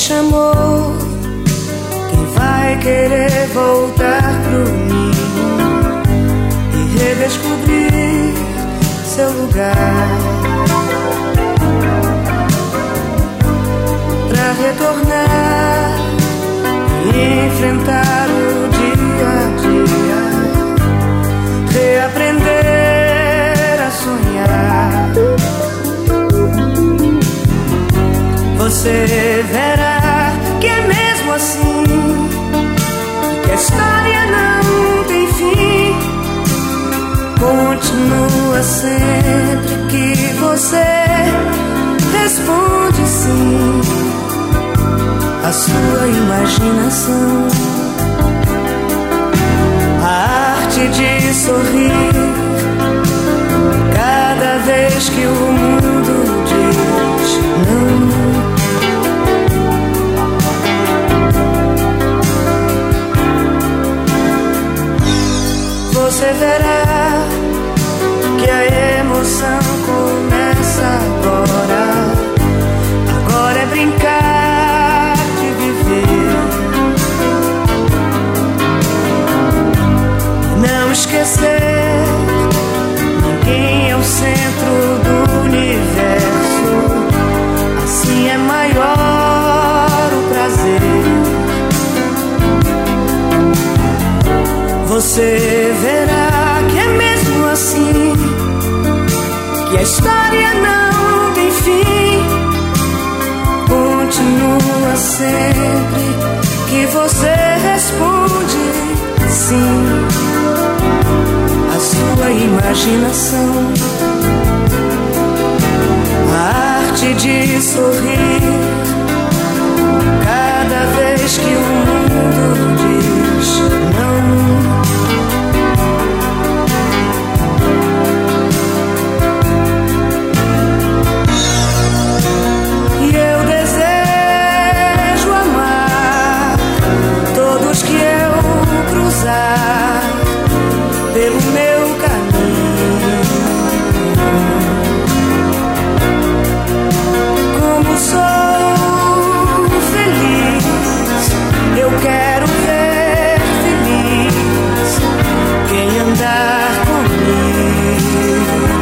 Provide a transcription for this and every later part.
chamou, quem vai querer voltar pro ninho e redescobrir seu lugar, pra retornar e enfrentar o dia a dia, reaprender a sonhar. Você verá que é mesmo assim, que a história não tem fim. Continua sempre que você responde sim à sua imaginação. A arte de sorrir cada vez que o mundo diz não. Você verá que a emoção começa agora. Agora é brincar de viver, não esquecer, ninguém é o centro do universo. Assim é maior o prazer. Você verá que é mesmo assim, que a história não tem fim. Continua sempre que você responde sim à sua imaginação. A arte de sorrir cada vez que o mundo diz não. Pelo meu caminho, como sou feliz, eu quero ver feliz quem andar comigo.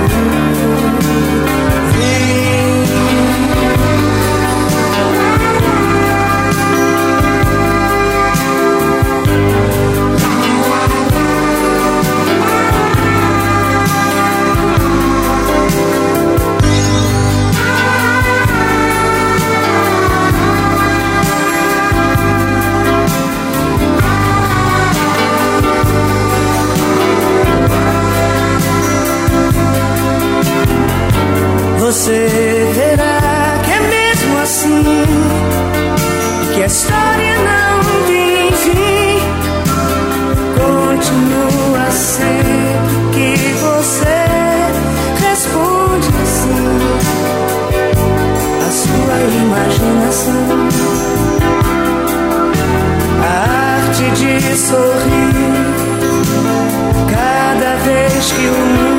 Você verá que é mesmo assim, que a história não tem fim. Continua sempre que você responde sim à sua imaginação. A arte de sorrir cada vez que o mundo